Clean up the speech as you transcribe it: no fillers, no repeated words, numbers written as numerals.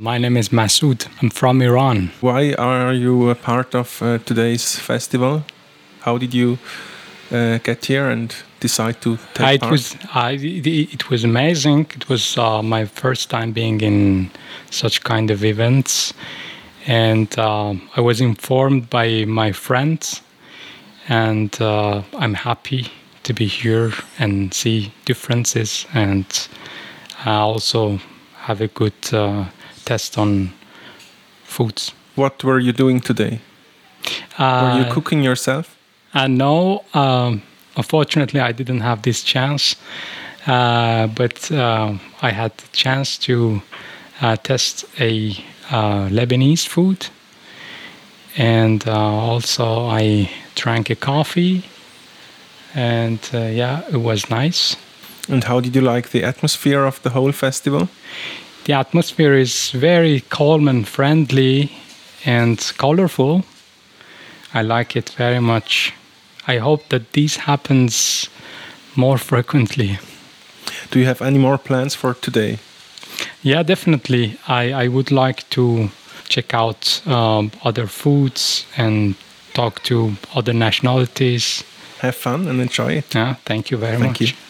My name is Masoud. I'm from Iran. Why are you a part of today's festival? How did you get here and decide to take part? It was amazing. It was my first time being in such kind of events, and I was informed by my friends, and I'm happy to be here and see differences, and also have a good test on foods. What were you doing today? Were you cooking yourself? No, unfortunately, I didn't have this chance, but I had the chance to test a Lebanese food, and also I drank a coffee, and it was nice. And how did you like the atmosphere of the whole festival? The atmosphere is very calm and friendly and colorful. I like it very much. I hope that this happens more frequently. Do you have any more plans for today? Yeah, definitely. I would like to check out other foods and talk to other nationalities. Have fun and enjoy it. Yeah, thank you very much. Thank you.